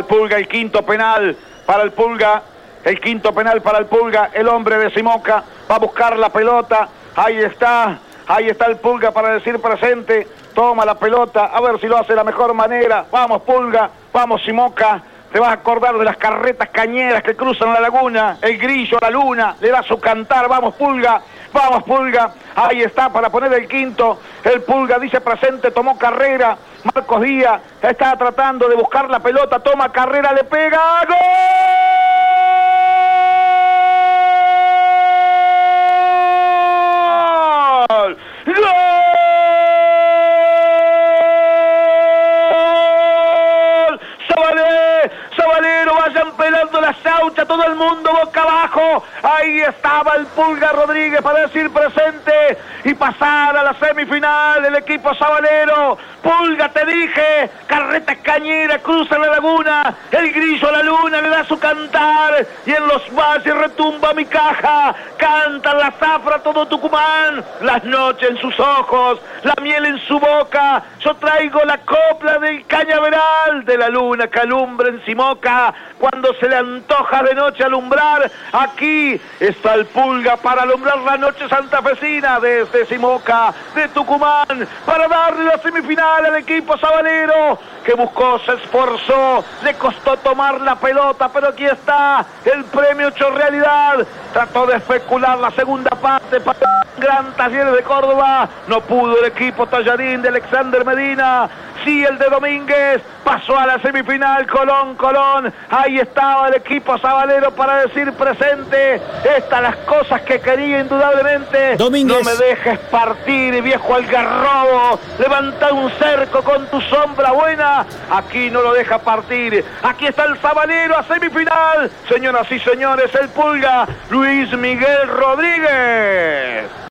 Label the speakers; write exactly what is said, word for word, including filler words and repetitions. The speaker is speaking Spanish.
Speaker 1: el Pulga, el quinto penal para el Pulga. El quinto penal para el Pulga, el hombre de Simoca va a buscar la pelota. Ahí está, ahí está el Pulga para decir presente. Toma la pelota, a ver si lo hace de la mejor manera. Vamos Pulga, vamos Simoca. Te vas a acordar de las carretas cañeras que cruzan la laguna. El grillo, la luna, le da su cantar. Vamos Pulga, vamos Pulga. Ahí está para poner el quinto. El Pulga dice presente, tomó carrera. Marcos Díaz está tratando de buscar la pelota. Toma carrera, le pega. ¡Gol! ¡Gol! ¡Sabalé! ¡Sabalero! Vayan pelando la saucha, todo el mundo boca abajo. Ahí estaba el Pulga Rodríguez para decir presente y pasar a la semifinal el equipo sabalero. Pulga, te dije, carreta cañera, cruza la laguna, el grillo a la luna le da su cantar y en los valles retumba mi caja. Canta la zafra todo Tucumán, las noches en sus ojos, la miel en su boca. Yo traigo la copla del cañaveral, de la luna que alumbra en Simoca cuando se le antoja de noche alumbrar. Aquí está el Pulga para alumbrar la noche santafesina desde Simoca, de Tucumán, para darle la semifinal al equipo sabalero que buscó, se esforzó, le costó tomar la pelota, pero aquí está el premio hecho realidad. Trató de especular la segunda parte para el Gran Talleres de Córdoba, no pudo el equipo Tallarín de Alexander Medina. Sí, el de Domínguez pasó a la semifinal. Colón, Colón, ahí estaba el equipo sabalero para decir presente. Estas las cosas que quería indudablemente.
Speaker 2: Domínguez.
Speaker 1: No me dejes partir, viejo algarrobo. Levanta un cerco con tu sombra buena. Aquí no lo deja partir. Aquí está el sabalero a semifinal. Señoras y señores, el Pulga, Luis Miguel Rodríguez.